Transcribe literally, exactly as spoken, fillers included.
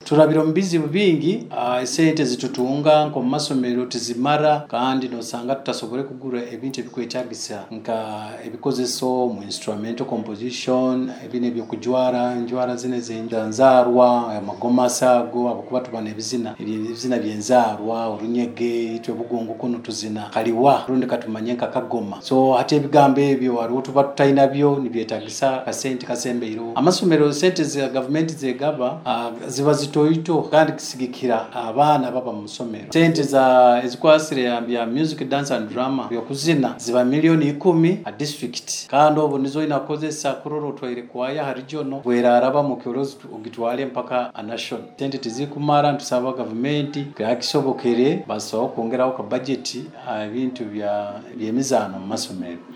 turabira mu bizibu bingi uh, esente zitutunga nko mu masomero tizimara kandi nosanga tutasobole kugura ebintu ebikwetagisa nka ebikozeso mu instrumental composition ebine byo kujwara njwara zine zenjanzarwa amagoma sago abakuba tubana ebizina ebizina byenzarwa orunyege itwe bugongo kono tuzina kaliwa rundi katumanye nka kagoma so ate ebigambo ebyo waliwo tuba tutayina byo nibyetagisa kasente kasembeiro amasomero sente za government zegaba uh, ziba zitoyito kandi kisigikira abana baba mu somero sente za ezikwasire ya music dance and drama byo kuzina ziba milioni ikumi a district kandi obo nizo inakozesa kuroro twaire kwaya harijono bwera araba mu kyorozi ugitwale mpaka a nation sente tizikumara ntusaba government yakisobokere baso kongeraho ka budget ibintu bya byemizano mu masomero.